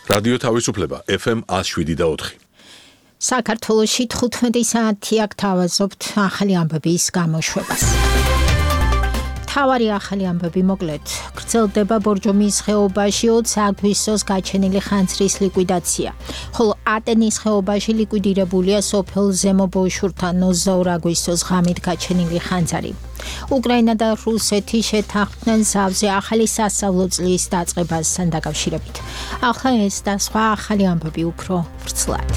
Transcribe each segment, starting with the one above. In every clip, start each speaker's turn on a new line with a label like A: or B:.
A: რადიო თავისუფლება FM 107.4.
B: საქართველოში 15 საათი აქ თავაზობთ ახალი ამბების გამოშვებას. თავარი ახალი ამბები მოკლედ. გრძელდება ბორჯომის ხეობაში 20 აგვისტოს გაჩენილი ხანძრის ლიკვიდაცია. ხოლო ატენის ხეობაში ლიკვიდირებულია სოფელ ზემო ბოშურთან 22 აგვისტოს ღამით გაჩენილი ხანძარი. უკრაინა და რუსეთი შეთანხმდნენ ზავზე ახალი სასწავლო წლის დაწყებასთან დაკავშირებით. ახლა ეს და სხვა ახალი ამბები უფრო ვრცლად.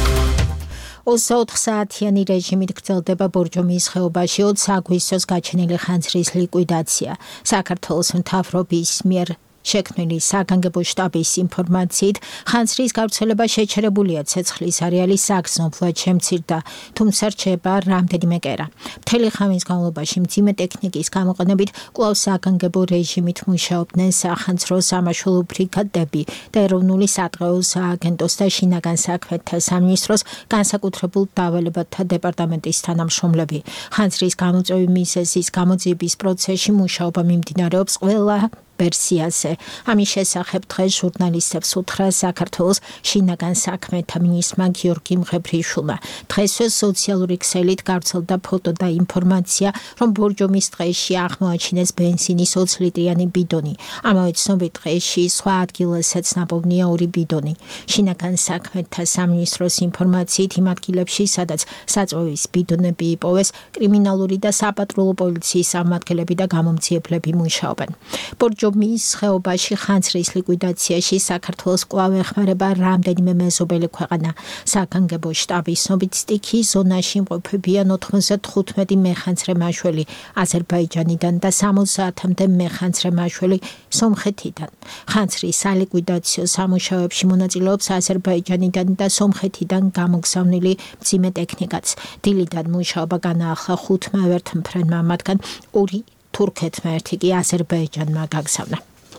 B: 24 საათიანი რეჟიმით გრძელდება ბორჯომის ხეობაში 20 აგვისტოს გაჩენილი ხანძრის ლიკვიდაცია. საქართველოს მთავრობის მიერ შექმნილი საგანგებო შტაბის ინფორმაციით, ხანძრის გავრცელება შეჩერებულია ცეცხლის არეალის საგრძნობლად შემცირდა, თუმცა რჩება რამდენიმე კერა. მთელი ხამის განმავლობაში მძიმე ტექნიკის გამოყენებით კვლავ საგანგებო რეჟიმით მუშაობდნენ სახანძრო სამაშველო ბრიგადები და ეროვნული სატყეო სააგენტოს და შინაგან საქმეთა სამინისტროს განსაკუთრებულ დავალებათა დეპარტამენტის თანამშრომლები. ხანძრის გამოწვევის მიზეზის გამოძიების პროცესში მუშაობა მიმდინარეობს ყველა ვერსიაზე. ამის შესახებ დღეს ჟურნალისტებს უთხრა საქართველოს შინაგან საქმეთა მინისტრმა გიორგი მღებრიშვილმა. დღესვე სოციალური ქსელით გავრცელდა ფოტო და ინფორმაცია, რომ ბორჯომის დღეში აღმოაჩინეს ბენზინის 20 ლიტრიანი ბიდონი. ამავე ცნობით დღეში სხვა ადგილასაც ნაპოვნია 2 ბიდონი. შინაგან საქმეთა სამინისტროს ინფორმაციით იმ ადგილებში, სადაც საწვევის ბიდონები იპოვეს, კრიმინალური და საპატრულო პოლიციის წარმომადგენლები და გამომძიებლები მუშაობენ. ბორჯომის ხეობაში ხანძრის ლიკვიდაციაში საქართველოს კვლავ ეხმარება რამდენიმე მეზობელი ქვეყანა. საგანგებო შტაბის ცნობით სტიქიის ზონაში იმყოფებიან 95 მეხანძრე მაშველი აზერბაიჯანიდან და 70-მდე მეხანძრე მაშველი სომხეთიდან. ხანძრის სალიკვიდაციო სამუშაოებში მონაწილეობს აზერბაიჯანიდან და სომხეთიდან გამოგზავნილი მძიმე ტექნიკაც. დილიდან მუშაობა განაახლა 5 ვერთმფრენმა, მათგან 2 თურქეთმა, ერთი კი აზერბაიჯანმა გაგზავნა.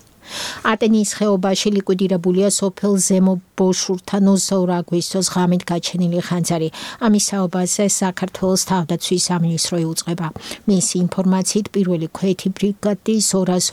B: ატენის ხეობაში ლიკვიდირებულია სოფელ ზემო ბოშურთან 22 აგვისტოს ღამით გაჩენილი ხანძარი. ამის საუბარზე საქართველოს თავდაცვის სამინისტრო იუწყება. მისი ინფორმაციით პირველი ქვეითი ბრიგადის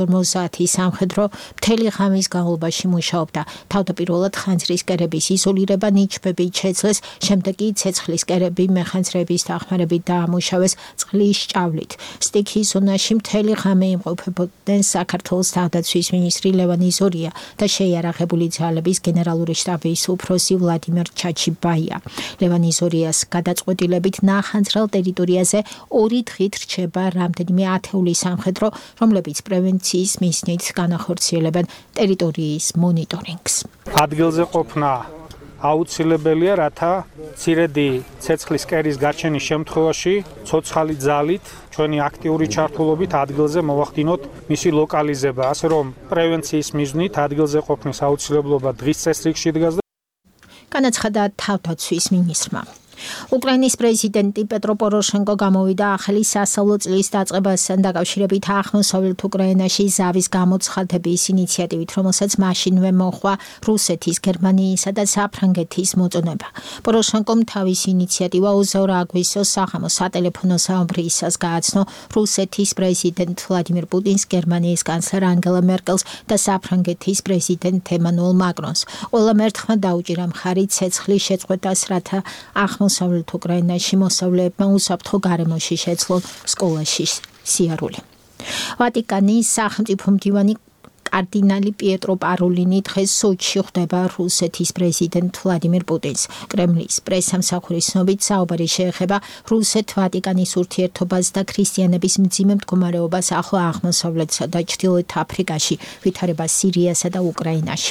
B: 250 სამხედრო მთელი ღამის განმავლობაში მუშაობდა. თავდაპირველად ხანძრის კერების იზოლირება ნიჩბებით შეძლეს, შემდეგ კი ცეცხლის კერები მეხანძრების დახმარებით დაამუშავეს წყლის ჭავლით. სტიქიის ზონაში მთელი ღამე იმყოფებოდნენ საქართველოს თავდაცვის მინისტრი ლევანი ზორია და შეიარაღებული ძალების გენერალური შტაბის უფროსი ვლადიმერ ჩაჩიბაია. ლევანი ზორიას გადაწყვეტილებით ნახანძრელ ტერიტორიაზე 2 დღით რჩება რამდენიმე ათეული სამხედრო, რომლებიც პრევენციის მიზნით განახორციელებენ ტერიტორიის მონიტორინგს.
C: ადგილზე ყოფნა აუცილებელია, რათა მცირედი ცეცხლის კერის გარჩენის შემთხვევაში ცოცხალი ძალით ჩვენი აქტიური ჩართულობით ადგილზე მოვახდინოთ მისი ლოკალიზება, ასე რომ პრევენციის მიზნით ადგილზე ყოფნის აუცილებლობა დღის წესრიგში დგას.
B: განაცხადა თავდაცვის მინისტრმა. უკრაინის პრეზიდენტი პეტრო პოროშენკო გამოვიდა ახალი სასწავლო წლის დაწყებასთან დაკავშირებით აღმოსავლეთ უკრაინაში ზავის გამოცხადების ინიციატივით, რომელსაც მაშინვე მოჰყვა რუსეთის, გერმანიისა და საფრანგეთის მოწონება. პოროშენკომ თავის ინიციატივა 22 აგვისტოს სახამოს სატელეფონო საუბრისას გააცნო რუსეთის პრეზიდენტ ვლადიმირ პუტინს, გერმანიის კანცლერ ანგელა მერკელს და საფრანგეთის პრეზიდენტ ემანუელ მაკრონს. ყველამ ერთხმა დაუჭირა მხარი ცეცხლის შეწყვეტას, რათა აღმოსავლეთ უკრაინაში მოსწავლეებმა უსაფრთხო გარემოში შეცვლონ სკოლაში სიარული. ვატიკანის სახელმწიფო მდივანი კარდინალი პიეტრო პაროლინი დღეს სოჩში ხვდება რუსეთის პრეზიდენტ ვლადიმირ პუტინს. კრემლის პრესამსახურის ცნობით საუბარი შეეხება რუსეთ-ვატიკანის ურთიერთობას და ქრისტიანების მძიმე მდგომარეობას ახლო აღმოსავლეთსა და ჩრდილოეთ აფრიკაში, ვითარებას სირიასა და უკრაინაში.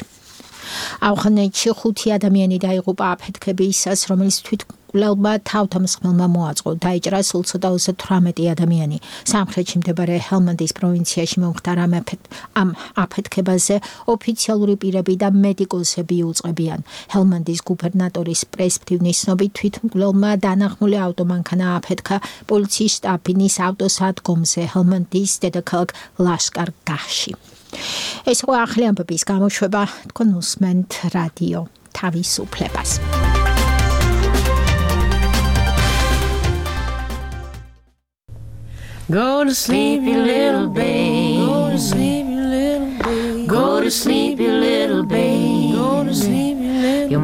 B: ავღანეთში 5 ადამიანი დაიღუპა აფეთქებისას, რომელიც თვითმკვლელმა თავდამსხმელმა მოაწყო. დაიჭრა სულ ცოტა 38 ადამიანი. სამხრეთში მდებარე ჰელმანდის პროვინციაში მომხდარ ამ აფეთქებაზე ოფიციალური პირები და მედიკოსები იუწყებიან. ჰელმანდის გუბერნატორის პრესპტივნის ცნობით თვითმკვლელმა დანახმული ავტომანქანა აფეთქა პოლიციის შტაბის ავტოსადგომზე ჰელმანდის დედაქალაქ ლაშკარ-გაჰში. ეს იყო ახალი ამბების გამოშვება, თქვენ უსმენთ რადიო თავისუფლებას.
D: Go to sleep, you little babe. Go to sleep, you little babe. Go to sleep, you little babe. Go to sleep.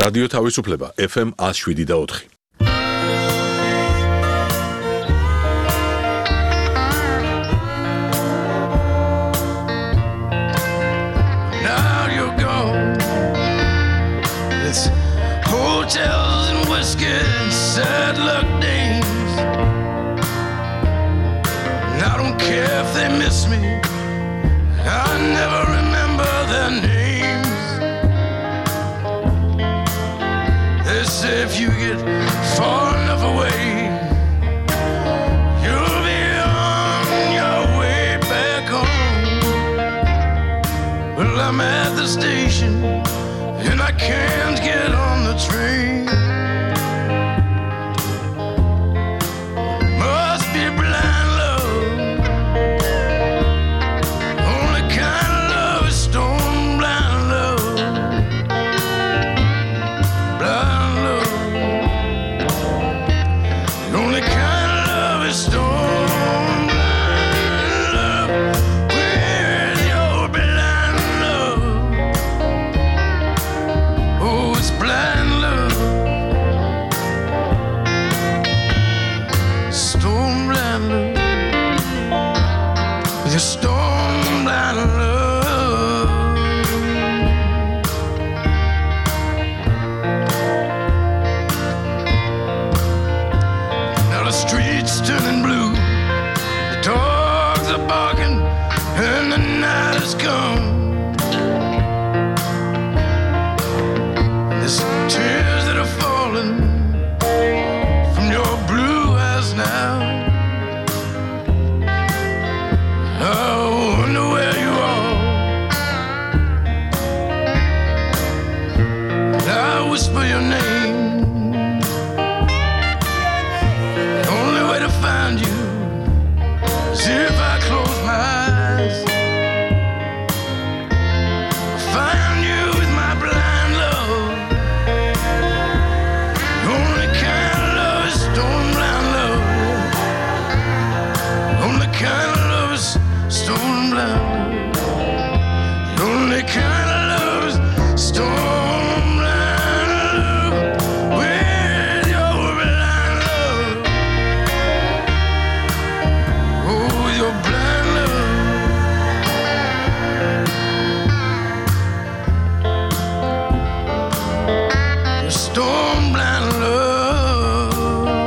A: რადიო თავისუფლება FM 107.4.
E: Now you're gone. It's hotels and whiskey and sad luck days. And I don't care if they miss me. I never remember their names. They say if you get far enough away, you'll be on your way back home. Well, I'm at the station and I can't get on the train. Must be blind love. Only kind of love is stone blind love. Blind love. The only kind of love is stone blind love. With your blind love. Oh, it's blind love. Stone blind love. With your stone blind love. Now the streets turning blue, the dogs are barking, and the night has come. There's tears that are falling from your blue eyes now. I wonder where you are. I whisper your name. The only way to find you is if I close my eyes. Find you with my blind love. The only kind of love is stone blind love. The only kind of love is stone blind love. The only kind of love is stone blind love. With your blind love. Oh, with your blind love. Your stone blind love.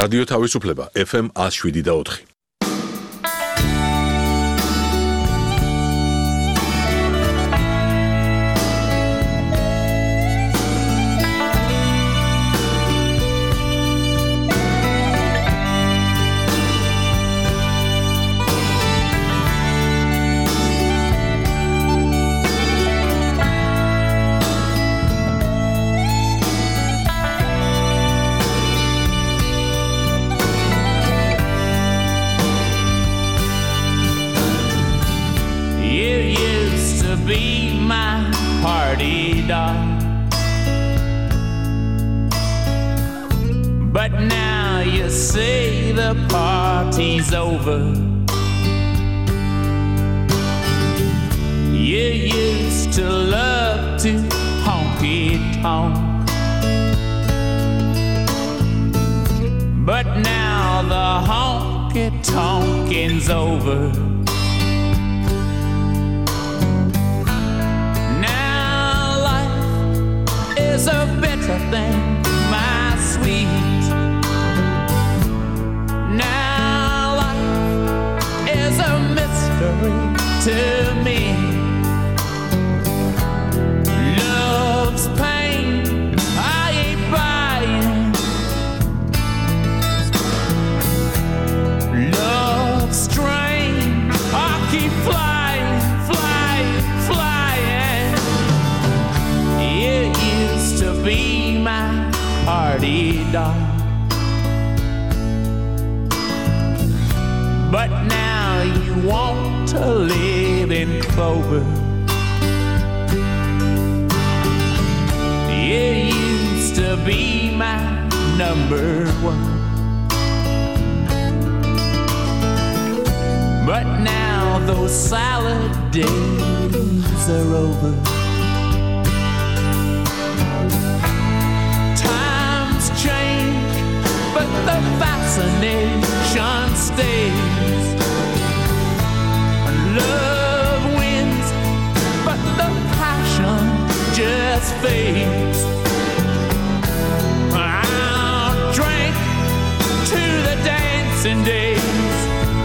A: რადიო თავისუფლება FM 107.4.
F: But now you say the party's over. You used to love to honky-tonk, but now the honky-tonking's over. Now life is a better thing, my sweet. To me, love's pain, I ain't buying. Love's strain, I keep flying, flying, flying. It used to be my party doll, but now you want to live in clover. It used to be my number one, but now those salad days are over. Times change, but the fascination stays. Love wins, but the passion just fades. I'll drink to the dancing days.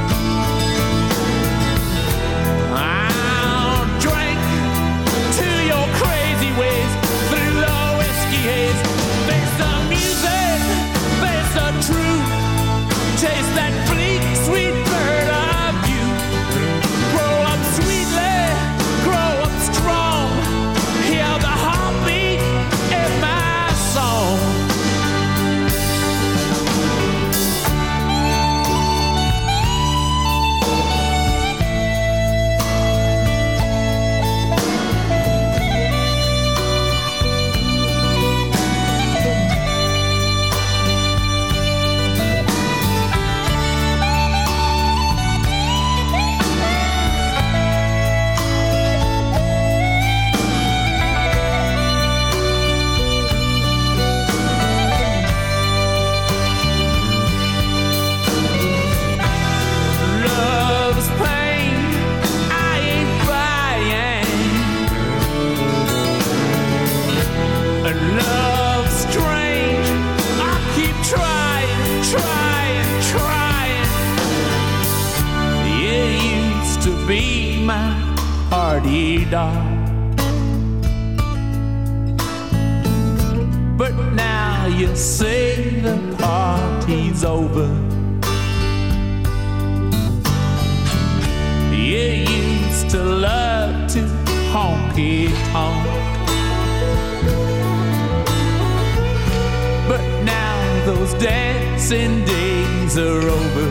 F: I'll drink to your crazy ways through the whiskey haze. Face the music, face the truth. Taste that bleak, sweet bird of you. Grow up sweetly, grow up strong. Hear the heartbeat in my song. Love's pain, I ain't buying. And love's strange, I keep trying, trying, trying. It used to be my party doll, but now you say the party's over. You used to love to honky-tonk, but now those dancing days are over.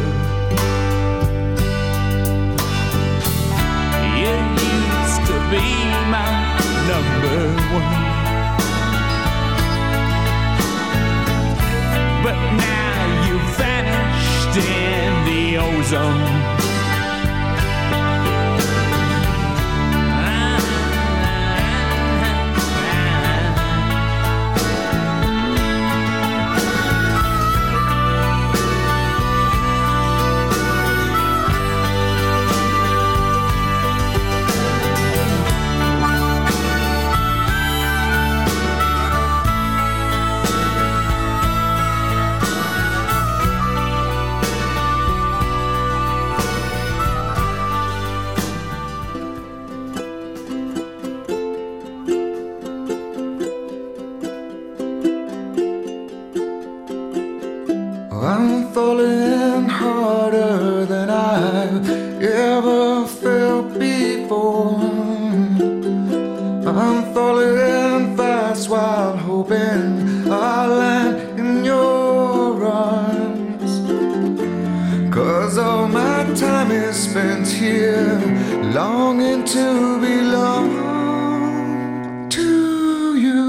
F: You used to be my number one, but now you vanished in the ozone.
G: I'm falling harder than I've ever felt before. I'm falling fast while hoping I'll land in your arms. 'Cause all my time is spent here, longing to belong to you.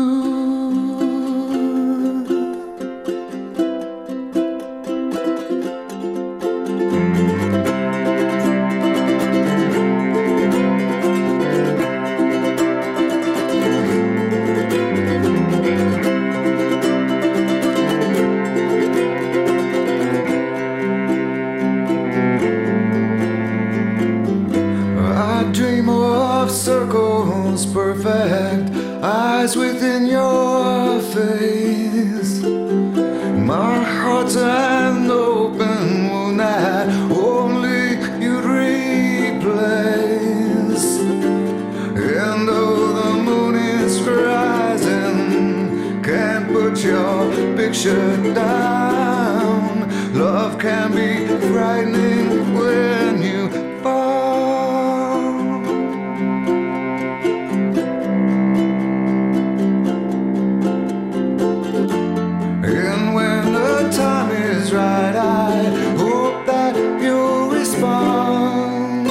G: Circles perfect, eyes within your face. My heart's an open wound that only you'd replace. And though the moon is rising, can't put your picture down. Love can be frightening when you fall. Right, I hope that you'll respond.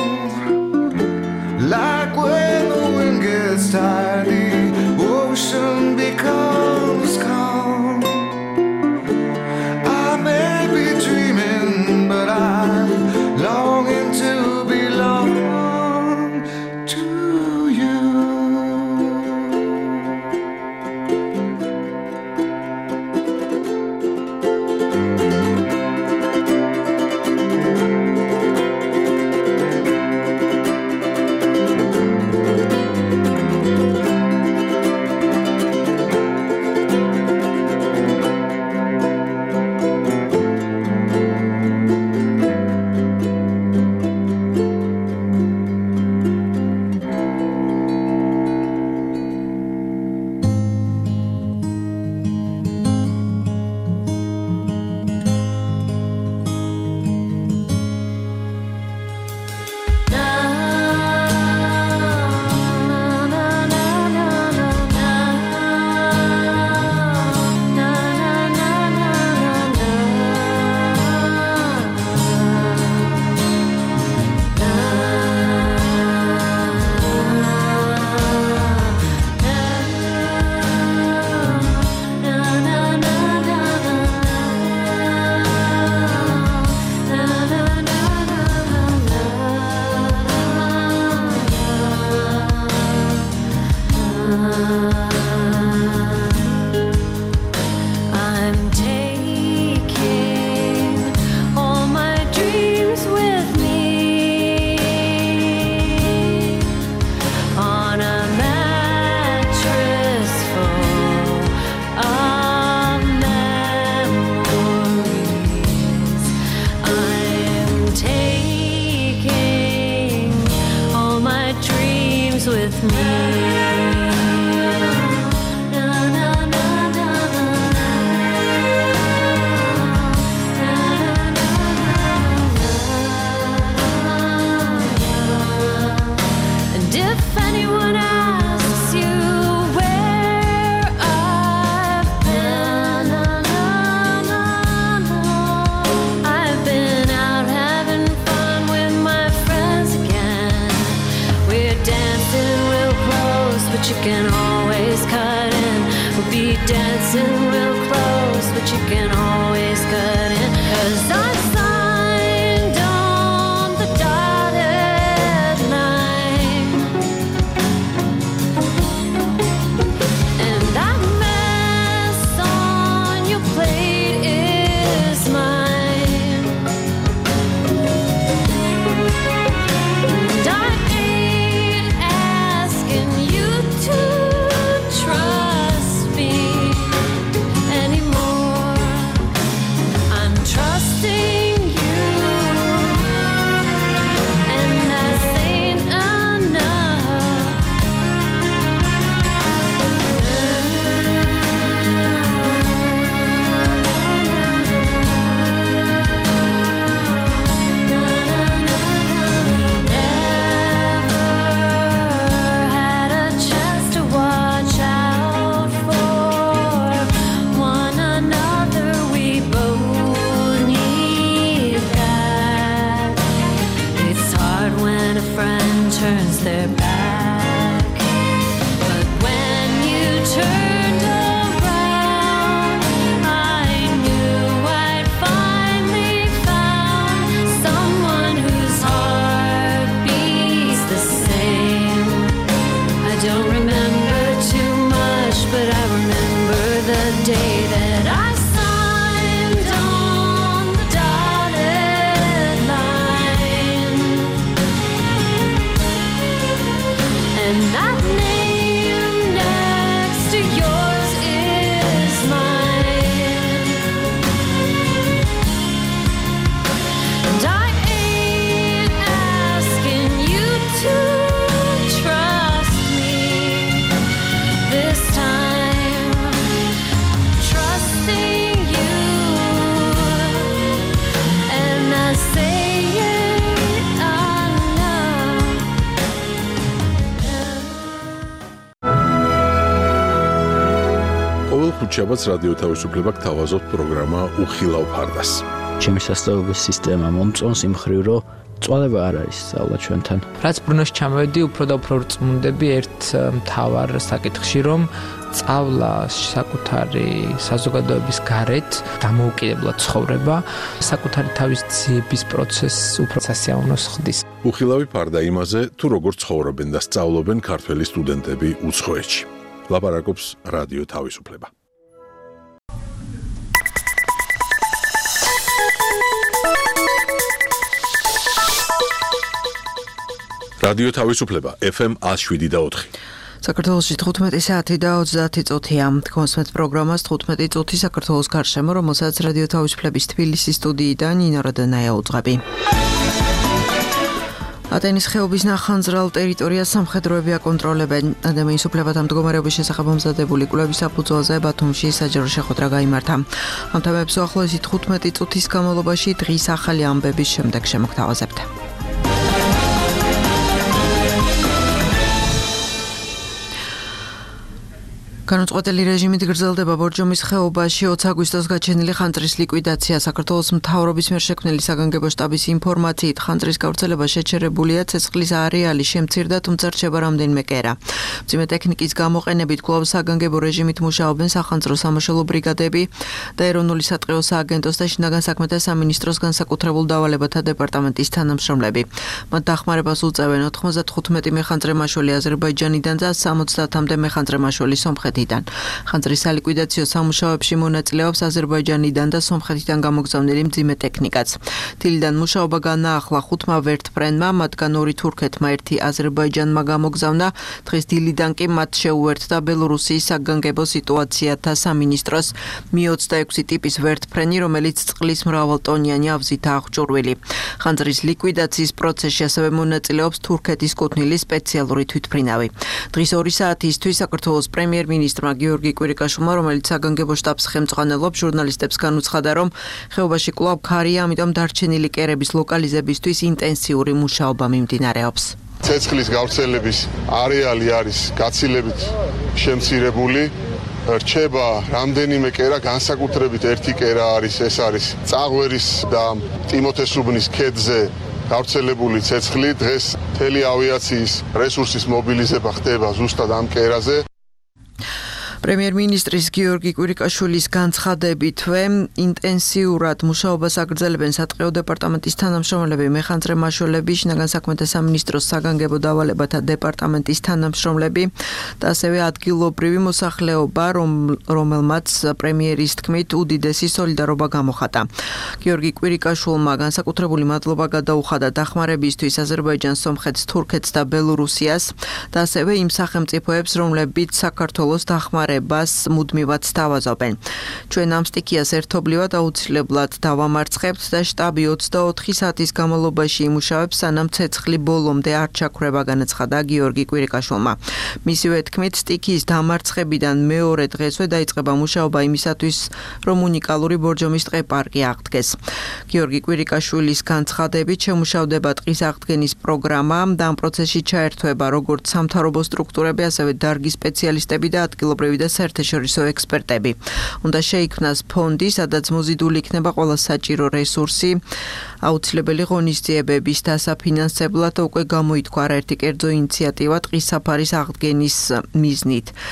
G: Like when the wind gets tired, the ocean becomes calm. I may be dreaming, but I'm longing to belong to you. With me. And if anyone asks you where I've been, I've been out having fun with my friends again. We're dancing real close, but you can always cut in. We'll be dancing real close, but you can always cut in. 'Cause I signed on the dotted line, and that mess on your plate is mine. And I ain't asking you to trust me anymore. I'm trusting that I signed on the dotted line, and that name next to yours is mine. And I ain't asking you to trust me this time. I'm trusting you, and I say it enough.
A: ყოველ ხუთშაბათს რადიო თავისუფლება გთავაზობთ პროგრამა უხილავ ფარდას.
H: ჩემი სასწავლებლის სისტემა მომწონს იმ მხრივ, რომ წვალება არ არის სწავლა ჩვენთან.
I: რაც ბრუნოში ჩამოვედი, უფრო და უფრო რწმუნდები ერთ მთავარ საკითხში, რომ სწავლა საკუთარი საზოგადოების გარეთ დამოუკიდებლად ცხოვრება, საკუთარი თავის ძიების პროცესს უფრო სასიამოვნოს ხდის.
A: უხილავი ფარდა იმაზე, თუ როგორ ცხოვრობენ და სწავლობენ ქართველი სტუდენტები უცხოეთში. ლაპარაკობს რადიო თავისუფლება. რადიო თავისუფლება FM 107.4.
J: საქართველოში 15 საათი და 30 წუთია. კონსმეთ პროგრამას 15 წუთი საქართველოს გარშემო, რომელსაც რადიო თავისუფლების თბილისის სტუდიიდან ნინო რადანაია უძღვები. ატენის ხეობის ნახანძრალ ტერიტორიას სამხედროები აკონტროლებენ. ადამიანის უფლებათა მდგომარეობის შესახებ მომზადებული კვლევის საფუძველზე ბათუმში საჯარო შეხვედრა გაიმართა. ამ თემებს უახლოესი 15 წუთის განმავლობაში დღის ახალი ამბების შემდეგ შემოგთავაზებთ. განუწყვეტელი რეჟიმით გრძელდება ბორჯომის ხეობაში 20 აგვისტოს გაჩენილი ხანძრის ლიკვიდაცია. საქართველოს მთავრობის მიერ შექმნილი საგანგებო შტაბის ინფორმაციით, ხანძრის გავრცელება შეჩერებულია, ცეცხლის არეალი შემცირდა, თუმცა რჩება რამდენიმე კერა. მძიმე ტექნიკის გამოყენებით კვლავ საგანგებო რეჟიმით მუშაობენ სახანძრო სამაშველო ბრიგადები და ეროვნული სატყეო სააგენტოს და შინაგან საქმეთა სამინისტროს განსაკუთრებულ დავალებათა დეპარტამენტის თანამშრომლები. მათ დახმარებას უწევენ 95 მეხანძრე მაშველი აზერბაიჯანიდან და 70-მდე მეხანძრე მაშველი სომხეთიდან. ხანძრის სალიკვიდაციო სამუშაოებში მონაწილეობს აზერბაიჯანიდან და სომხეთიდან გამოგზავნილი მძიმე ტექნიკაც. დილიდან მუშაობა განაახლა 5 ვერტფრენმა, მათგან 2 თურქეთმა, 1 აზერბაიჯანმა გამოგზავნა. დღეს დილიდან კი მათ შეუერთდა ბელორუსიის საგანგებო სიტუაციათა სამინისტროს Mi-26 ტიპის ვერტფრენი, რომელიც წყლის მრავალტონიანი ავზითაა აღჭურვილი. ხანძრის ლიკვიდაციის პროცესში ასევე მონაწილეობს თურქეთის კუთვნილი სპეციალური თვითმფრინავი. დღის 2 საათისთვის საქართველოს პრემიერ-მინისტრმა გიორგი კვირიკაშვილმა, რომელიც საგანგებო შტაბს ხელმძღვანელობს, ჟურნალისტებს განუცხადა, რომ ხეობაში კვლავ ქარია, ამიტომ დარჩენილი კერების ლოკალიზებისთვის ინტენსიური მუშაობა მიმდინარეობს.
K: ცეცხლის გავრცელების არეალი არის გაცილებით შემცირებული. რჩება რამდენიმე კერა, განსაკუთრებით ერთი კერა არის, ეს არის წაღვერის და ტიმოთესუბნის ქედზე გავრცელებული ცეცხლი. დღეს მთელი ავიაციის რესურსის მობილიზება ხდება ზუსტად ამ კერაზე. პრემიერ-მინისტრის გიორგი კვირიკაშვილის განცხადებითვე ინტენსიურად მუშაობას აგრძელებენ სატყეო დეპარტამენტის თანამშრომლები, მეხანძრე მაშველები, შინაგან საქმეთა სამინისტროს საგანგებო დავალებათა დეპარტამენტის თანამშრომლები და ასევე ადგილობრივი მოსახლეობა, რომელმაც პრემიერის თქმით უდიდესი სოლიდარობა გამოხატა. გიორგი კვირიკაშვილმა განსაკუთრებული მადლობა გადაუხადა დახმარებისთვის აზერბაიჯანს, სომხეთს, თურქეთს და ბელორუსიას და ასევე იმ სახელმწიფოებს, რომლებიც საქართველოს დახმარებას მუდმივად სთავაზობენ. ჩვენ ამ სტიქიას ერთობლივად აუცილებლად დავამარცხებთ და შტაბი 24 საათის განმავლობაში იმუშავებს, სანამ ცეცხლი ბოლომდე არ ჩაქრება, განაცხადა გიორგი კვირიკაშვილმა. მისივე თქმით, სტიქიის დამარცხებიდან მეორე დღესვე დაიწყება მუშაობა იმისათვის, რომ უნიკალური ბორჯომის ტყე-პარკი აღდგეს. გიორგი კვირიკაშვილის განცხადებით შემუშავდება ტყის აღდგენის პროგრამა და ამ პროცესში ჩაერთვება როგორც სამთავრობო სტრუქტურები, ასევე დარგის სპეციალისტები და ადგილობრივი და საერთაშორისო ექსპერტები. უნდა შეიქმნას ფონდი, სადაც მოზიდული იქნება ყველა საჭირო რესურსი, აუცილებელი ღონისძიებების დასაფინანსებლად უკვე გამოითქვა არაერთი კერძო ინიციატივა ტყის საფარის აღდგენის მიზნით.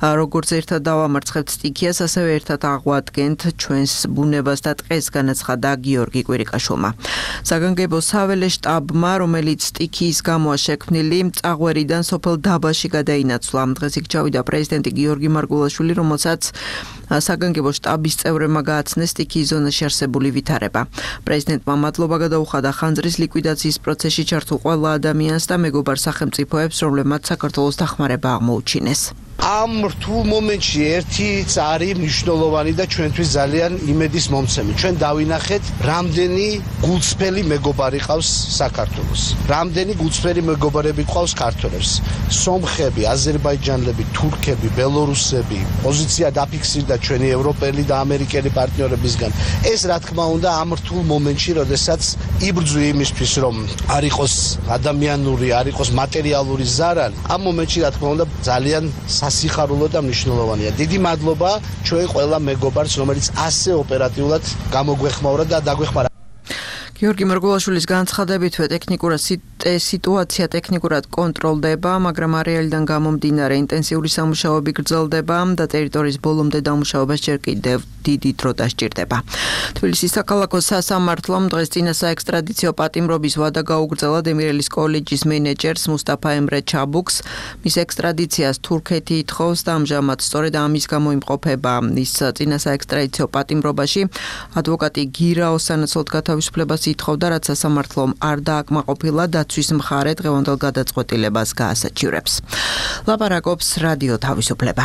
K: როგორც ერთად დავამარცხებთ სტიქიას, ასევე ერთად აღვადგენთ ჩვენს ბუნებას და ტყეს, განაცხადა გიორგი კვირიკაშვილმა. საგანგებო საველე შტაბმა, რომელიც სტიქიის გამოა შექმნილი, წაღვერიდან სოფელ დაბაში გადაინაცვლა. დღეს იქ ჩავიდა პრეზიდენტი გიორგი მარგულაშვილი, რომელსაც საგანგებო შტაბის წევრებმა გააცნეს სტიქიის ზონაში არსებული ვითარება. პრეზიდენტმა მადლობა გადაუხადა ხანძრის ლიკვიდაციის პროცესში ჩართულ ყველა ადამიანს და მეგობარ სახელმწიფოებს, რომლებმაც საქართველოს დახმარება აღმოუჩინეს.
L: ამ რთულ მომენტში ერთი წარი მნიშვნელოვანი და ჩვენთვის ძალიან იმედის მომცემი. ჩვენ დავინახეთ, რამდენი გულწრფელი მეგობარი ყავს საქართველოს. რამდენი გულწრფელი მეგობარები ყავს ქართველებს. სომხები, აზერბაიჯანელები, თურქები, ბელორუსები, პოზიცია დაფიქსირდა ჩვენი ევროპელი და ამერიკელი პარტნიორებისგან. ეს რა თქმა უნდა ამ რთულ მომენტში, როდესაც იბრძვი იმისთვის, რომ არ იყოს ადამიანური, არ იყოს მატერიალური ზარალი, ამ მომენტში რა თქმა უნდა ძალიან სიხარულო და მნიშვნელოვანია. დიდი მადლობა ჩვენ ყველა მეგობარს, რომელიც ასე ოპერატიულად გამოგვეხმაურა და დაგვეხმარა.
K: გიორგი მარგულაშვილის განცხადებითვე ტექნიკურად სიტუაცია ტექნიკურად კონტროლდება, მაგრამ არეალიდან გამომდინარე ინტენსიური სამუშაოები გრძელდება და ტერიტორიის ბოლომდე დამუშავებას ჯერ კიდევ დიდი დრო დასჭირდება. თბილისის საქალაქო სასამართლომ დღეს წინა საექსტრადიციო პატიმრობის ვადა გაუგრძელა დემირელის კოლეჯის მენეჯერს მუსტაფა ემრე ჩაბუქს. მის ექსტრადიციას თურქეთი ითხოვს და ამჟამად სწორედ ამის გამო იმყოფება ის წინა საექსტრადიციო პატიმრობაში. ადვოკატი გირა ოსანაცოლთ გათავისუფლებას ითხოვდა, რაც სასამართლომ არ დააკმაყოფილა დაცვის მხარე დღევანდელ გადაწყვეტილებას გაასაჩივრებს. ლაპარაკობს რადიო თავისუფლება.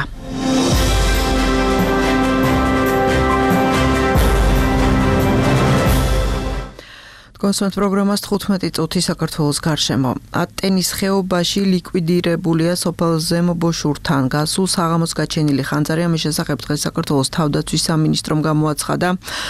K: კონსულტ პროგრამას 15 წუთი საქართველოს გარშემო. ატენის ხეობაში ლიკვიდირებულია სოფელ ზემო ბოშურთან გასულ საღამოს გაჩენილი ხანძარი. ამის შესახებ დღეს საქართველოს თავდაცვის სამინისტრომ გამოაცხადა,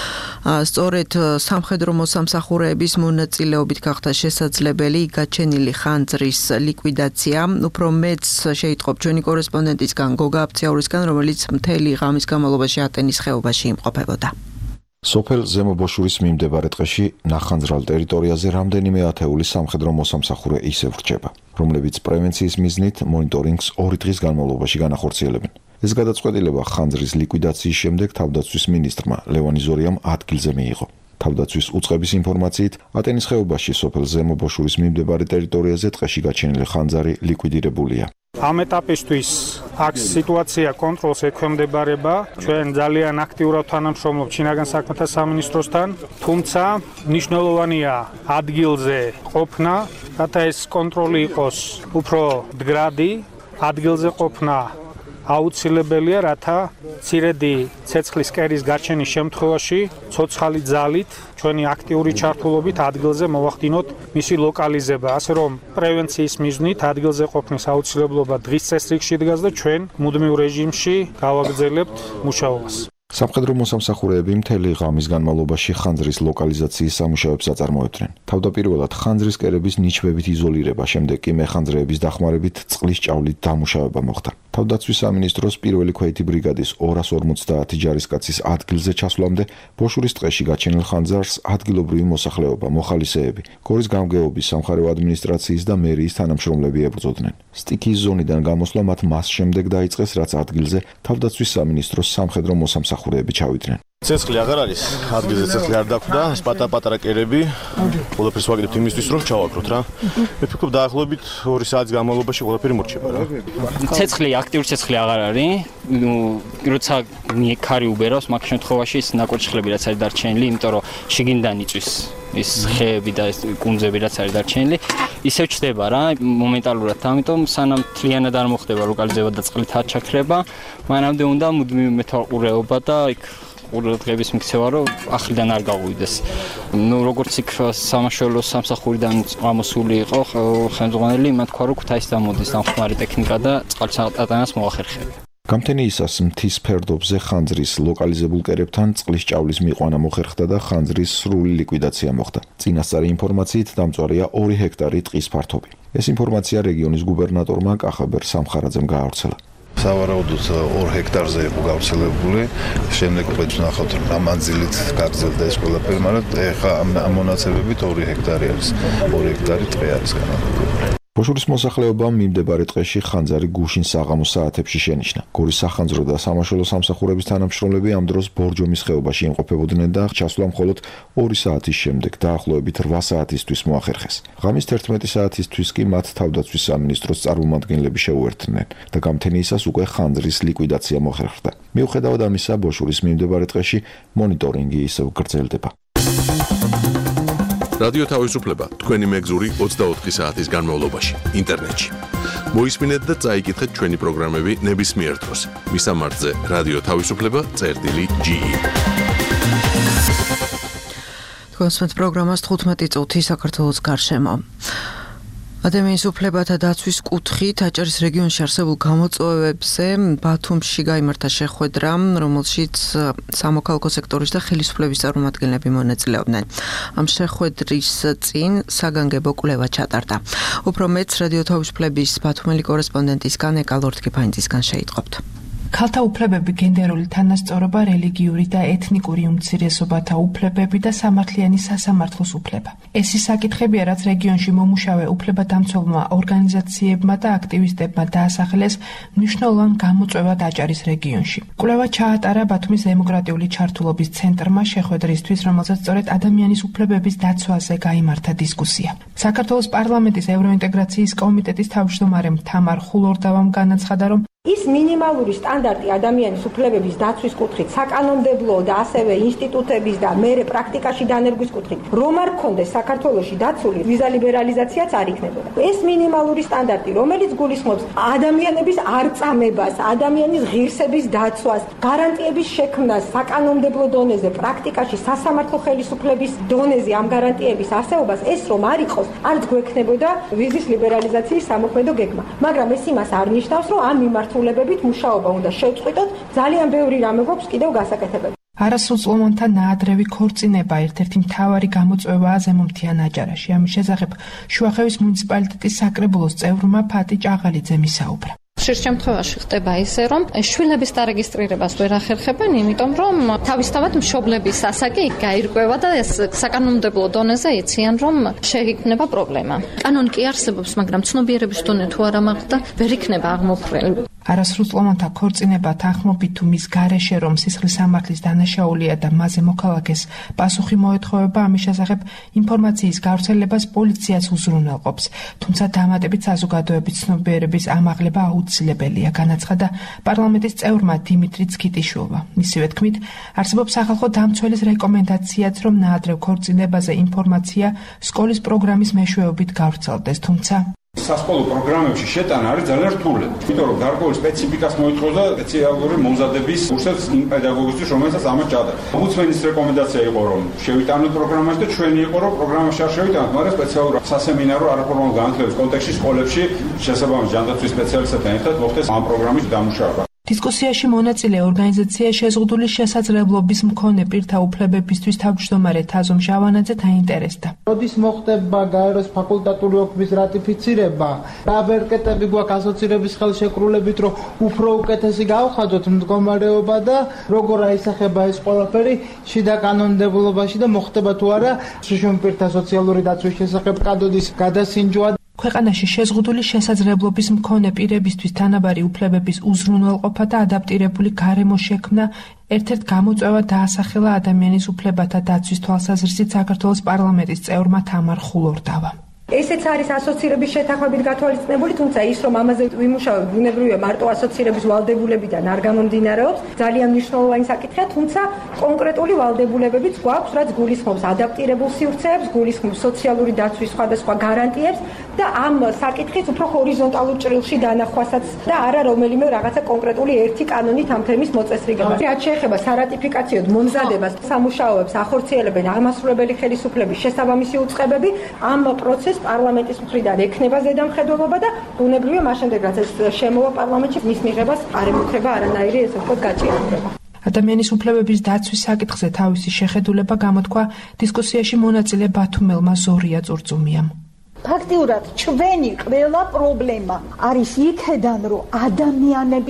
K: სწორედ სამხედრო მოსამსახურეების მონაწილეობით გახდა შესაძლებელი გაჩენილი ხანძრის ლიკვიდაცია. უფრო მეც შეიტყობ ჩვენი კორესპონდენტისგან გოგა აფციაურისგან, რომელიც მთელი ღამის განმავლობაში ატენის ხეობაში იმყოფებოდა.
M: სოფელ ზემო ბოშურის მიმდებარე ტყეში ნახანძრალ ტერიტორიაზე რამდენიმე ათეული სამხედრო მოსამსახურე ისევ რჩება, რომლებიც პრევენციის მიზნით მონიტორინგს 2 დღის განმავლობაში განახორციელებენ. ეს გადაწყვეტილება ხანძრის ლიკვიდაციის შემდეგ თავდაცვის მინისტრმა ლევან იზორიამ ადგილზე მიიღო. თავდაცვის უწყების ინფორმაციით, ატენის ხეობაში სოფელ ზემო ბოშურის მიმდებარე ტერიტორიაზე ტყეში გაჩენილი ხანძარი ლიკვიდირებულია.
C: ამ ეტაპისთვის აქ სიტუაცია კონტროლს ექვემდებარება. ჩვენ ძალიან აქტიურად თანამშრომლობთ შინაგან საქმეთა სამინისტროსთან, თუმცა მნიშვნელოვანია ადგილზე ყოფნა, რათა ეს კონტროლი იყოს უფრო მდგრადი, ადგილზე ყოფნა აუცილებელია, რათა მცირედი ცეცხლის კერის გაჩენის შემთხვევაში ცოცხალი ძალით ჩვენი აქტიური ჩართულობით ადგილზე მოვახდინოთ მისი ლოკალიზება, ასე რომ პრევენციის მიზნით ადგილზე ყოფნის აუცილებლობა დღის წესრიგში დგას და ჩვენ მუდმივ რეჟიმში გავაგრძელებთ მუშაობას.
M: სამხედრო მოსამსახურეები მთელი ღამის განმავლობაში ხანძრის ლოკალიზაციის სამუშაოებს აწარმოებდნენ. თავდაპირველად ხანძრის კერების ნიჩბებით იზოლირება, შემდეგ კი მეხანძრეების დახმარებით წყლის ჭავლით დამუშავება მოხდა. თავდაცვის სამინისტროს პირველი ქვეითი ბრიგადის 250 ჯარისკაცის ადგილზე ჩასვლამდე ბოშურის ტყეში გაჩენილ ხანძარს ადგილობრივი მოსახლეობა, მოხალისეები, გორის გამგეობის, სამხარეო ადმინისტრაციის და მერიის თანამშრომლები ებრძოდნენ. სტიქიის ზონიდან გამოსვლა მათ მას შემდეგ დაიწყეს, რაც ადგილზე თავდაცვის სამინისტროს სამხედრო მოსამსახურეები ჩავიდნენ.
N: ცეცხლი აღარ არის, ადგილზე ცეცხლი არ დაგვდა, პატარ-პატარა კერები, ყველაფერს ვაკეთებთ იმისთვის, რომ ჩავაკროთ რა. მე ვფიქრობ დაახლოებით 2 საათის განმავლობაში ყველაფერი მორჩება რა.
O: ცეცხლი, აქტიური ცეცხლი აღარ არის. როცა ქარი უბერავს, მაგ შემთხვევაში ის ნაკვეთშხლები რაც არის დარჩენილი, იმიტომ რომ შიგნიდან იწვის ის ხეები და ეს კუნძები რაც არის დარჩენილი, ისევ ჩდება რა მომენტალურად. ამიტომ სანამ თლიანად არ მოხდება ლოკალიზება და წყლით არ ჩაქრება, მანამდე უნდა მუდმივი მეთვალყურეობა და იქ ყურადღების მიქცევა, რომ ახლიდან არ გაუვიდეს. როგორც იქ სამაშველო სამსახურიდან ამოსული იყო ხელმძღვანელი, იმან თქვა, რომ ქუთაისს დამოდის დამხმარე ტექნიკა და წყალს ატანას მოახერხებია.
M: გამთენიისას მთის ფერდობზე ხანძრის ლოკალიზებულ კერებთან წყლის ჭავლის მიყვანა მოხერხდა და ხანძრის სრული ლიკვიდაცია მოხდა. წინასწარი ინფორმაციით დამწვარია 2 ჰექტარი ტყის ფართობი. ეს ინფორმაცია რეგიონის გუბერნატორმა კახაბერ სამხარაძემ გაავრცელა.
P: სავარაუდოდ 2 ჰექტარზე იყო გავრცელებული. შემდეგ უკვე ვნახავთ, რომ ამ მანძილით გაგრძელდა ეს ყველაფერი, მაგრამ ეხლა ამ მონაცემებით 2 ჰექტარი არის. 2 ჰექტარი ტყე არის განადგურებული.
M: ბოშურის მოსახლეობამ მიმდებარე დღეში ხანძარი გუშინ საღამოს საათებში შენიშნა. გორის სახანძრო და სამაშველო სამსახურების თანამშრომლები ამ დროს ბორჯომის ხეობაში იმყოფებოდნენ და ჩასვლა მხოლოდ 2 საათის შემდეგ დაახლოებით 8 საათისთვის მოახერხეს. ღამის 11 საათისთვის კი მათ თავდაცვის სამინისტროს წარმომადგენლები შეუერთდნენ და გამთენიისას უკვე ხანძრის ლიკვიდაცია მოხერხდა. მიუხედავად ამისა, ბოშურის მიმდებარე დღეში მონიტორინგი ისევ გრძელდება.
A: რადიო თავისუფლება თქვენი მეგზური 24 საათის განმავლობაში ინტერნეტში. მოისმინეთ და წაიკითხეთ ჩვენი პროგრამები ნებისმიერ დროს. მისამართზე რადიო თავისუფლება.ge.
K: თქვენს პროგრამას 15 წუთი საქართველოს გარშემო. ადამიანის უფლებათა დაცვის კუთხით აჭარის რეგიონში არსებულ გამოწვევებზე ბათუმში გაიმართა შეხვედრა, რომელშიც სამოქალაქო სექტორის და ხელისუფლების წარმომადგენლები მონაწილეობდნენ. ამ შეხვედრის წინ საგანგებო კვლევა ჩატარდა. უფრო მეტს რადიო თავისუფლების ბათუმელი კორესპონდენტისგან ეკა ლორთქიფანიძისგან შეიტყობთ.
Q: ქალთა უფლებები, გენდერული თანასწორობა, რელიგიური და ეთნიკური უმცირესობათა უფლებები და სამართლიანი სასამართლოს უფლება. ეს ის საკითხებია, რაც რეგიონში მომუშავე უფლებადამცველმა ორგანიზაციებმა და აქტივისტებმა დაასახელეს მნიშვნელოვან გამოწვევად აჭარის რეგიონში. კვლევა ჩაატარა ბათუმის დემოკრატიული ჩართულობის ცენტრმა შეხვედრისთვის, რომელზეც სწორედ ადამიანის უფლებების დაცვაზე გაიმართა დისკუსია. საქართველოს პარლამენტის ევროინტეგრაციის კომიტეტის თავმჯდომარემ თამარ ხულორდავამ განაცხადა, რომ
R: ის მინიმალური სტანდარტი ადამიანის უფლებების დაცვის კუთხით, საკანონმდებლო და ასევე ინსტიტუტების და მერე პრაქტიკაში დანერგვის კუთხით, რომ არ ქონდეს საქართველოში დაცული ვიზა ლიბერალიზაციაც არ იქნებოდა. ეს მინიმალური სტანდარტი, რომელიც გულისხმობს ადამიანების არწამებას, ადამიანის ღირსების დაცვას, გარანტიების შექმნას საკანონმდებლო დონეზე, პრაქტიკაში სასამართლო ხელისუფლების დონეზე ამ გარანტიების არსებობას, ეს რომ არ იყოს, არც გვექნებოდა ვიზის ლიბერალიზაციის სამოქმედო გეგმა. მაგრამ ეს იმას არ ნიშნავს, რომ ამ მიმართულებებით მუშაობა უნდა შევწყვიტოთ, ძალიან ბევრი რამე გვაქვს კიდევ გასაკეთებელი.
Q: არასრულწლოვანთა ნაადრევი ქორწინება ერთ-ერთი მთავარი გამოწვევაა ზემომთიან აჭარაში. ამის შესახებ შუახევის მუნიციპალიტეტის საკრებულოს წევრმა ფატი ჭაღალიძემ ისაუბრა.
S: ხშირ შემთხვევაში ხდება ისე, რომ შვილების დარეგისტრირებას ვერ ახერხებენ, იმიტომ რომ თავისთავად მშობლების ასაკი გაირკვევა და ეს საკანონმდებლო დონეზე იციან, რომ შეიქმნება პრობლემა. კანონი კი არსებობს, მაგრამ ცნობიერების დონე თუ არ ამაღლდა, ვერ იქნება აღმოფხვრელი.
Q: არასრულწლოვანთა ქორწინება თანხმობით თუ მის გარეშე რომ სისხლის სამართლის დანაშაულია და მასზე მოქალაქეს პასუხი მოეთხოვება, ამის შესახებ ინფორმაციის გავრცელებას პოლიციას უზრუნველყოფს. თუმცა დამატებით საზოგადოების ცნობიერების ამაღლება აუცილებელია, განაცხადა პარლამენტის წევრმა დიმიტრი ცქიტიშვილმა. მისივე თქმით, არსებობს სახალხო დამცველის რეკომენდაციაც, რომ ნაადრევ ქორწინებაზე ინფორმაცია სკოლის პროგრამის მეშვეობით გავრცელდეს, თუმცა
T: სასკოლო პროგრამებში შეტანა არის ძალიან რთული. იმიტომ რომ გარკვეული სპეციფიკას მოითხოვს და სპეციალური მომზადების კურსებს იმ პედაგოგისთვის, რომელსაც ამას ჭადრა. ომბუდსმენის რეკომენდაცია იყო, რომ შევიტანოთ პროგრამაში და ჩვენი იყო, რომ პროგრამაში არ შევიტანოთ, მაგრამ სპეციალურ სასემინარო არაფორმალურ განათლების კონტექსტში სკოლებში შესაბამის ჯანდაცვის სპეციალისტებთან ერთად მოხდეს ამ პროგრამის დამუშავება.
Q: დისკუსიაში მონაწილე ორგანიზაცია შეზღუდული შესაძლებლობის მქონე პირთა უფლებებისთვის თავმჯდომარე თაზომ ჟავანაძე დაინტერესდა.
U: როდის მოხდება გაეროს ფაკულტატური ოფის რატიფიცირება? რა ბერკეტები გვაქვს ასოცირების ხელშეკრულებით, რომ უფრო უკეთესი გავხადოთ მდგომარეობა და როგორ აისახება ეს ყველაფერი შიდა კანონმდებლობაში და მოხდება თუ არა შრომის პირთა სოციალური დაცვის შესახებ კადოდის გადასინჯვა.
Q: ქვეყანაში შეზღუდული შესაძლებლობის მქონე პირებისთვის თანაბარი უფლებების უზრუნველყოფა და ადაპტირებული გარემო შექმნა ერთ-ერთ გამოწვევად დაასახელა ადამიანის უფლებათა დაცვის თვალსაზრისით საქართველოს პარლამენტის წევრმა თამარ ხულორდავამ.
R: ესეც არის ასოცირების შეთანხმებით გათვალისწინებული, თუმცა ის რომ ამაზე ვიმუშავებ, ბუნებრივია მარტო ასოცირების ვალდებულებიდან არ გამომდინარეობს, ძალიან მნიშვნელოვანი საკითხია, თუმცა კონკრეტული ვალდებულებებიც გვაქვს, რაც გულისხმობს ადაპტირებულ სივრცეებს, გულისხმობს სოციალური დაცვის სხვადასხვა გარანტიებს და ამ საკითხის უფრო ჰორიზონტალურ ჭრილში დანახვასაც და არა რომელიმე რაღაცა კონკრეტული ერთი კანონით ამ თემის მოწესრიგებას. რაც შეეხება სარატიფიკაციოდ მომზადებას, სამუშაოებს ახორციელებენ აღმასრულებელი ხელისუფლების შესაბამისი უწყებები, ამ პროცესს პარლამენტის მხრიდან ექნება ზედამხედველობა და ბუნებრივია მას შემდეგ რაც ეს შემოვა პარლამენტში მის მიღებას არ ემუქრება არანაირი ესე ვთქვათ გაჭირვება.
Q: ადამიანის უფლებების დაცვის საკითხზე თავისი შეხედულება გამოთქვა დისკუსიაში მონაწილე ბათუმელმა ზორია წურწუმიამ.
V: ფაქტიურად ჩვენი ყველა პრობლემა არის იქედან, რომ ადამიანების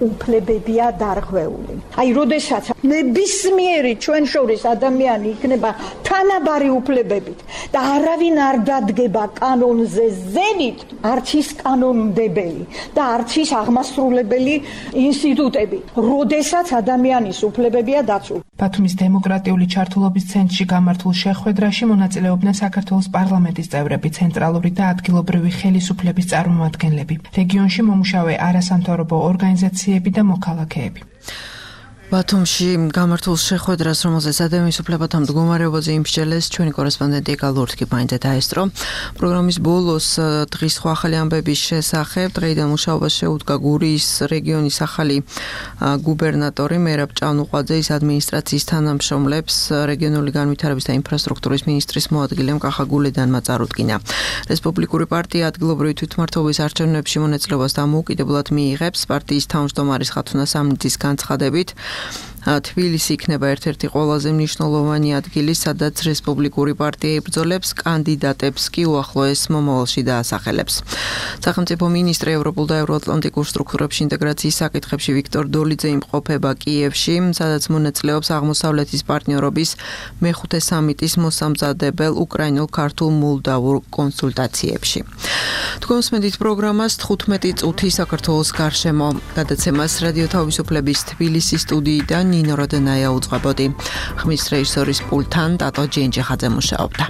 B: უფლებებია დარღვეული. აი, როდესაც ნებისმიერი ჩვენ შორის ადამიანი იქნება თანაბარი უფლებებით და არავინ არ დადგება კანონზე ზენით, არც ის კანონმდებელი და არც ის აღმასრულებელი ინსტიტუტები, როდესაც ადამიანის უფლებებია დაცული.
Q: ბათუმის დემოკრატიული ჩართულობის ცენტრში გამართულ შეხვედრაში მონაწილეობდნენ საქართველოს პარლამენტის წევრები, ცენტრალური და ადგილობრივი ხელისუფლების წარმომადგენლები, რეგიონში მომუშავე არასამთავრობო ორგანიზაციები და მოქალაქეები.
K: ბათუმში გამართულ შეხვედრას, რომელზეც ადამიანის უფლებათა მდგომარეობაზე იმსჯელეს ჩვენი კორესპონდენტი გალურთკი მაინდა დაესწრო. პროგრამის ბოლოს დღის სხვა ახალი ამბების შესახებ დღეიდან მუშაობას შეუდგა გურიის რეგიონის ახალი გუბერნატორი მერაბ ჭანუყვაძე, ის ადმინისტრაციის თანამშრომლებს რეგიონული განვითარების და ინფრასტრუქტურის მინისტრის მოადგილემ კახა გულედანმა წარუდგინა. რესპუბლიკური პარტია ადგილობრივი თვითმმართველობის არჩევნებში მონაწილეობას დამოუკიდებლად მიიღებს. პარტიის თავმჯდომარის ხათუნა სამნიძის განცხადებით თბილისი იქნება ერთ-ერთი ყველაზე მნიშვნელოვანი ადგილი, სადაც რესპუბლიკური პარტია იბრძოლებს, კანდიდატებს კი უახლოეს მომავალში დაასახელებს. სახელმწიფო მინისტრი ევროპულ და ევროატლანტიკურ სტრუქტურებში ინტეგრაციის საკითხებში ვიქტორ დოლიძე იმყოფება კიევში, სადაც მონაწილეობს აღმოსავლეთის პარტნიორობის მეხუთე სამიტის მოსამზადებელ უკრაინულ-ქართულ-მოლდავურ კონსულტაციებში. თქვენს მედით პროგრამას 15 წუთი საქართველოს გარშემო გადაცემას რადიო თავისუფლების თბილისის სტუდიიდან ნინო როდენაია უძღვებოდი. ხმის რეჟისორის პულტთან ტატო ჯენჯეხაძე მუშაობდა.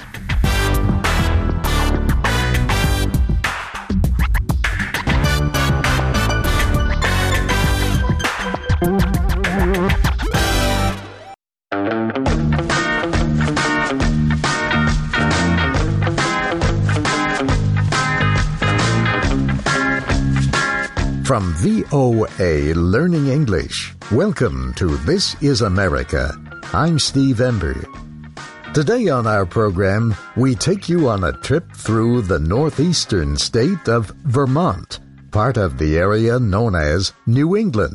D: From VOA Learning English, welcome to This is America. I'm Steve Ember. Today on our program, we take you on a trip through the northeastern state of Vermont, part of the area known as New England.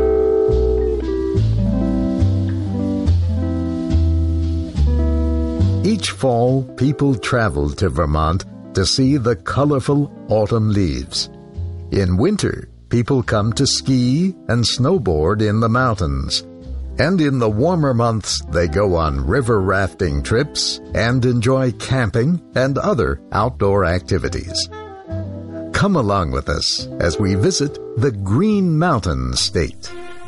D: Each fall, people travel to Vermont to see the colorful autumn leaves. In winter, people come to ski and snowboard in the mountains. And in the warmer months, they go on river rafting trips and enjoy camping and other outdoor activities. Come along with us as we visit the Green Mountain State.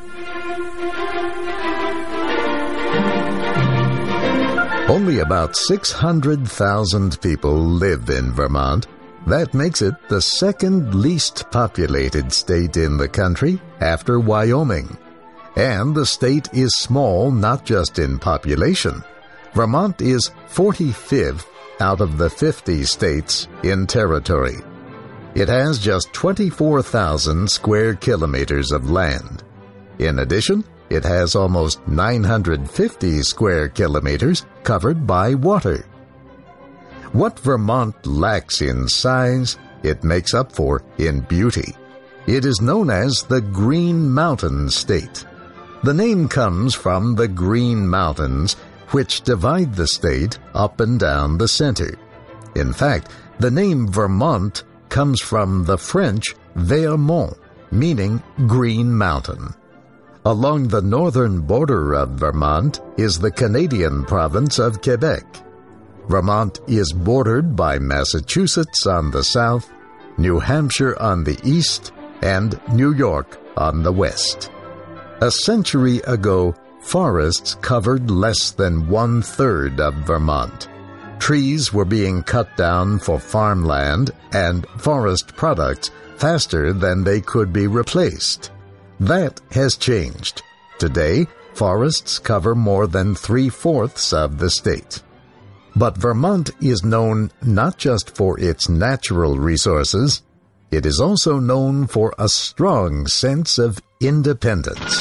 D: Only about 600,000 people live in Vermont. That makes it the second least populated state in the country after Wyoming. And the state is small not just in population. Vermont is 45th out of the 50 states in territory. It has just 24,000 square kilometers of land. In addition, it has almost 950 square kilometers covered by water. What Vermont lacks in size, it makes up for in beauty. It is known as the Green Mountain State. The name comes from the Green Mountains, which divide the state up and down the center. In fact, the name Vermont comes from the French Vermont, meaning Green Mountain. Along the northern border of Vermont is the Canadian province of Quebec. Vermont is bordered by Massachusetts on the south, New Hampshire on the east, and New York on the west. A century ago, forests covered less than 1/3 of Vermont. Trees were being cut down for farmland and forest products faster than they could be replaced. That has changed. Today, forests cover more than 3/4 of the state. But Vermont is known not just for its natural resources, it is also known for a strong sense of independence.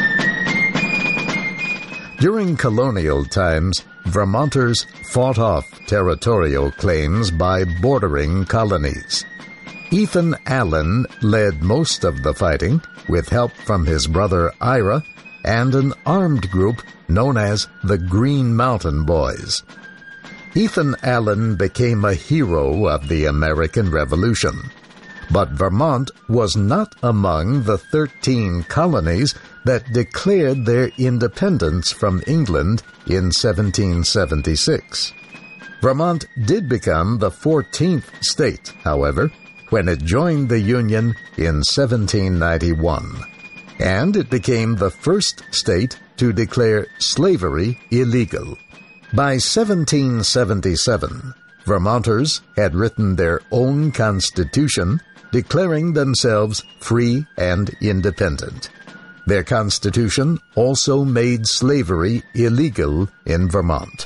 D: During colonial times, Vermonters fought off territorial claims by bordering colonies. Ethan Allen led most of the fighting with help from his brother Ira and an armed group known as the Green Mountain Boys. Ethan Allen became a hero of the American Revolution. But Vermont was not among the 13 colonies that declared their independence from England in 1776. Vermont did become the 14th state, however, when it joined the Union in 1791, and it became the first state to declare slavery illegal. By 1777, Vermonters had written their own constitution, declaring themselves free and independent. Their constitution also made slavery illegal in Vermont.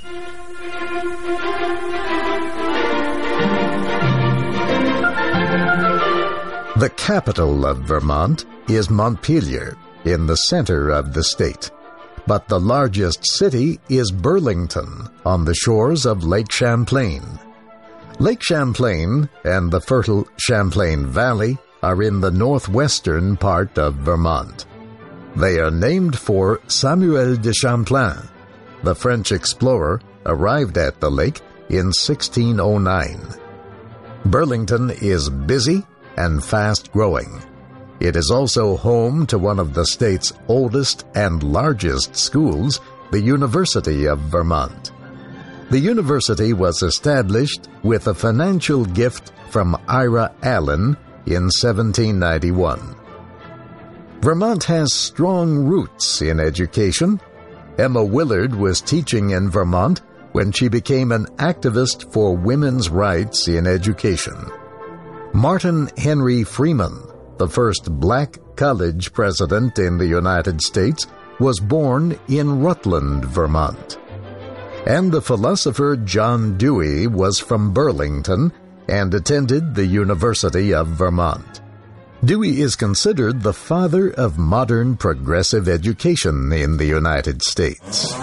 D: The capital of Vermont is Montpelier, in the center of the state. But the largest city is Burlington, on the shores of Lake Champlain. Lake Champlain and the fertile Champlain Valley are in the northwestern part of Vermont. They are named for Samuel de Champlain. The French explorer arrived at the lake in 1609. Burlington is busy and fast-growing. It is also home to one of the state's oldest and largest schools, the University of Vermont. The university was established with a financial gift from Ira Allen in 1791. Vermont has strong roots in education. Emma Willard was teaching in Vermont when she became an activist for women's rights in education. Martin Henry Freeman, the first black college president in the United States, was born in Rutland, Vermont. And the philosopher John Dewey was from Burlington and attended the University of Vermont. Dewey is considered the father of modern progressive education in the United States.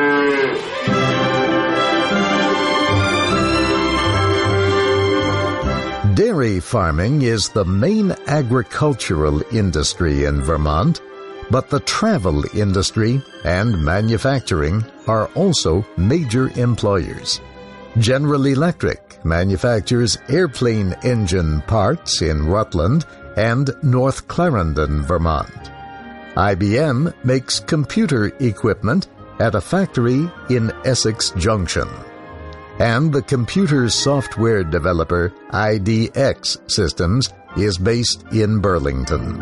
D: Dairy farming is the main agricultural industry in Vermont, but the travel industry and manufacturing are also major employers. General Electric manufactures airplane engine parts in Rutland and North Clarendon, Vermont. IBM makes computer equipment at a factory in Essex Junction. And the computer software developer IDX Systems is based in Burlington.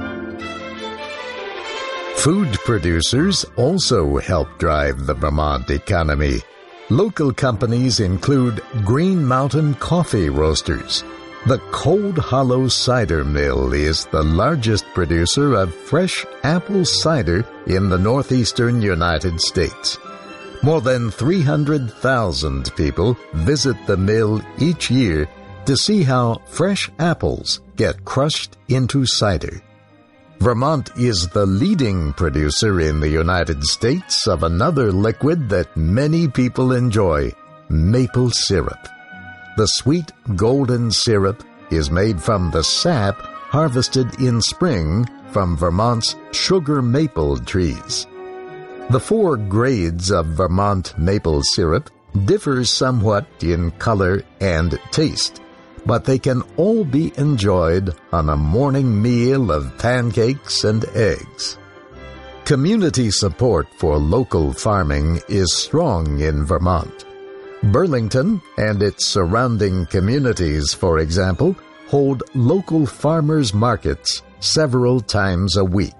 D: Food producers also help drive the Vermont economy. Local companies include Green Mountain Coffee Roasters. The Cold Hollow Cider Mill is the largest producer of fresh apple cider in the northeastern United States. More than 300,000 people visit the mill each year to see how fresh apples get crushed into cider. Vermont is the leading producer in the United States of another liquid that many people enjoy, maple syrup. The sweet golden syrup is made from the sap harvested in spring from Vermont's sugar maple trees. The 4 grades of Vermont maple syrup differ somewhat in color and taste, but they can all be enjoyed on a morning meal of pancakes and eggs. Community support for local farming is strong in Vermont. Burlington and its surrounding communities, for example, hold local farmers' markets several times a week.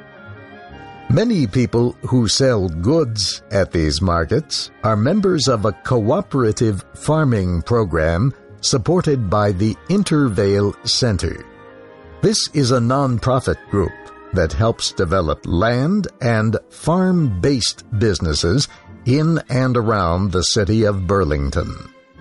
D: Many people who sell goods at these markets are members of a cooperative farming program supported by the Intervale Center. This is a nonprofit group that helps develop land and farm-based businesses in and around the city of Burlington.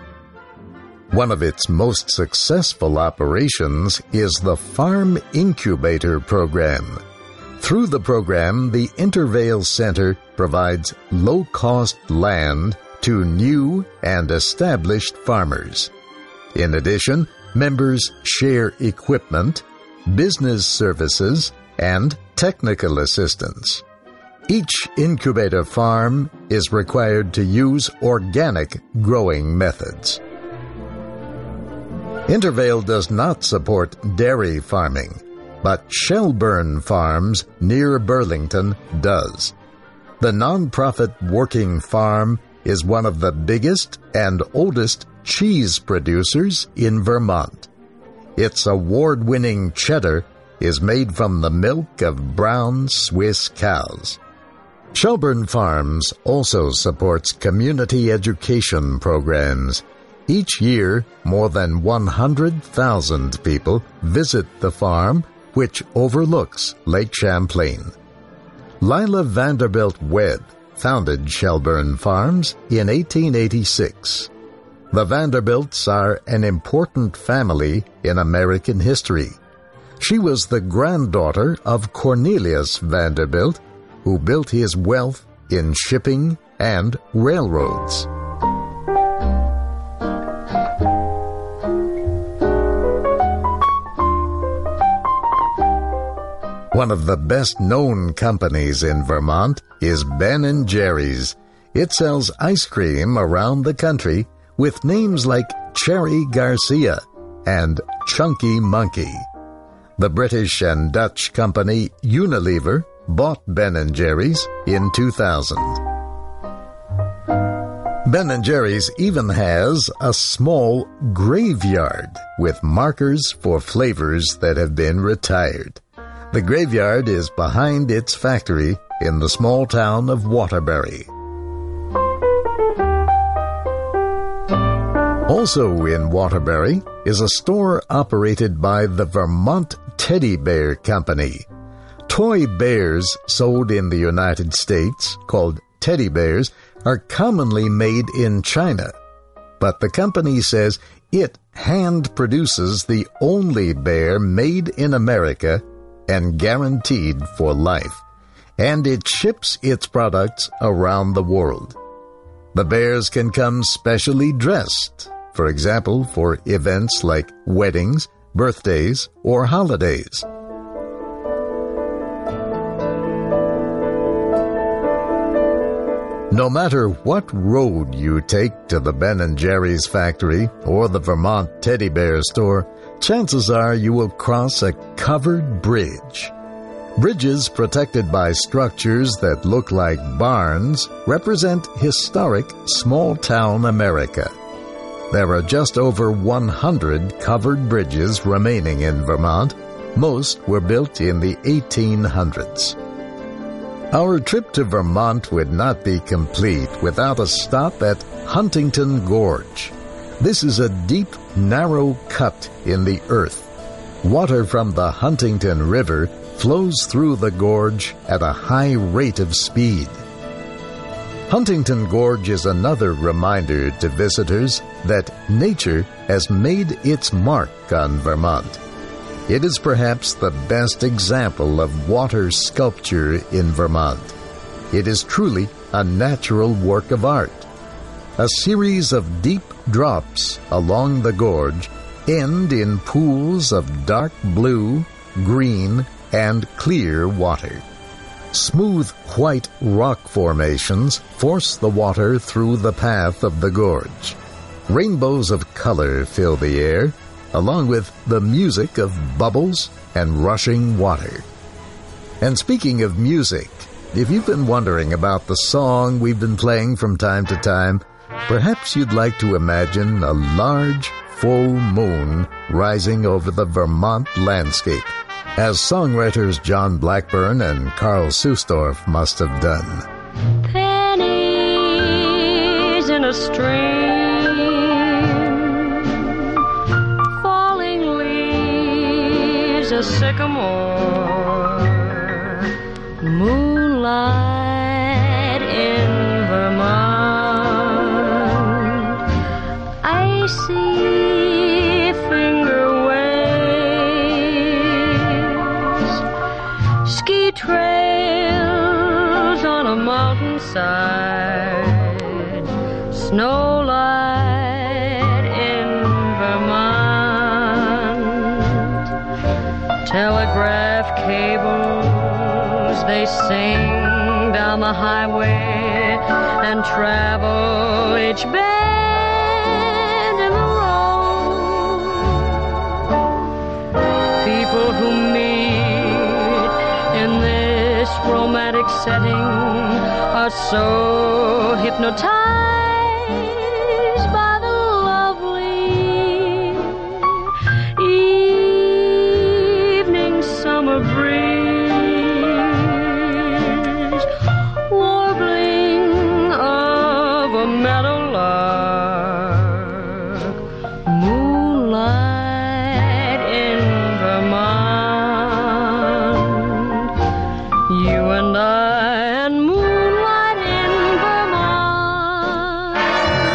D: One of its most successful operations is the Farm Incubator Program. Through the program, the Intervale Center provides low-cost land to new and established farmers. In addition, members share equipment, business services, and technical assistance. Each incubator farm is required to use organic growing methods. Intervale does not support dairy farming, but Shelburne Farms near Burlington does. The nonprofit Working Farm is one of the biggest and oldest cheese producers in Vermont. Its award-winning cheddar is made from the milk of brown Swiss cows. Shelburne Farms also supports community education programs. Each year, more than 100,000 people visit the farm, which overlooks Lake Champlain. Lila Vanderbilt Webb founded Shelburne Farms in 1886. The Vanderbilts are an important family in American history. She was the granddaughter of Cornelius Vanderbilt, who built his wealth in shipping and railroads. One of the best-known companies in Vermont is Ben & Jerry's. It sells ice cream around the country with names like Cherry Garcia and Chunky Monkey. The British and Dutch company Unilever bought Ben & Jerry's in 2000. Ben & Jerry's even has a small graveyard with markers for flavors that have been retired. The graveyard is behind its factory in the small town of Waterbury. Also in Waterbury is a store operated by the Vermont Teddy Bear Company. Toy bears sold in the United States, called teddy bears, are commonly made in China. But the company says it hand produces the only bear made in America and guaranteed for life, and it ships its products around the world. The bears can come specially dressed, for example, for events like weddings, birthdays, or holidays. No matter what road you take to the Ben & Jerry's factory or the Vermont Teddy Bear store, chances are you will cross a covered bridge. Bridges protected by structures that look like barns represent historic small-town America. There are just over 100 covered bridges remaining in Vermont. Most were built in the 1800s. Our trip to Vermont would not be complete without a stop at Huntington Gorge. This is a deep, narrow cut in the earth. Water from the Huntington River flows through the gorge at a high rate of speed. Huntington Gorge is another reminder to visitors that nature has made its mark on Vermont. It is perhaps the best example of water sculpture in Vermont. It is truly a natural work of art. A series of deep drops along the gorge end in pools of dark blue, green, and clear water. Smooth white rock formations force the water through the path of the gorge. Rainbows of color fill the air, along with the music of bubbles and rushing water. And speaking of music, if you've been wondering about the song we've been playing from time to time, perhaps you'd like to imagine a large, full moon rising over the Vermont landscape, as songwriters John Blackburn and Carl Susdorf must have done.
G: Pennies in a stream, falling leaves, a sycamore, moonlight in Vermont, icy finger waves, ski trails on a mountainside, snow light in Vermont, telegraph cables, they sing down the highway and travel each bend in the road.
W: romantic setting are so hypnotized by the lovely evening summer breeze, warbling of a meadowlark, moonlight in Vermont, you and I and moonlight in Vermont.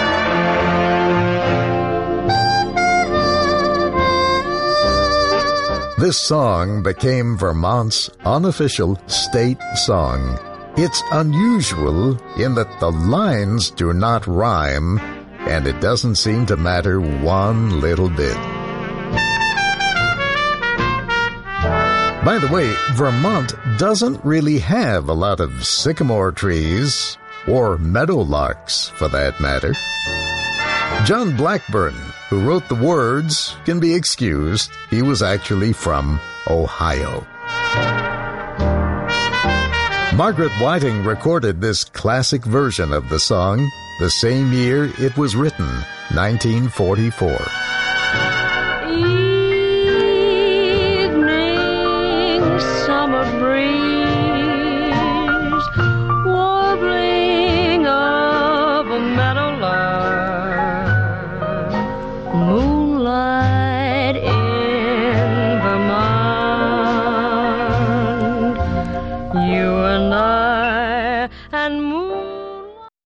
D: This song became Vermont's unofficial state song. It's unusual in that the lines do not rhyme, and it doesn't seem to matter one little bit. By the way, Vermont doesn't really have a lot of sycamore trees, or meadowlarks for that matter. John Blackburn, who wrote the words, can be excused. He was actually from Ohio. Margaret Whiting recorded this classic version of the song the same year it was written, 1944.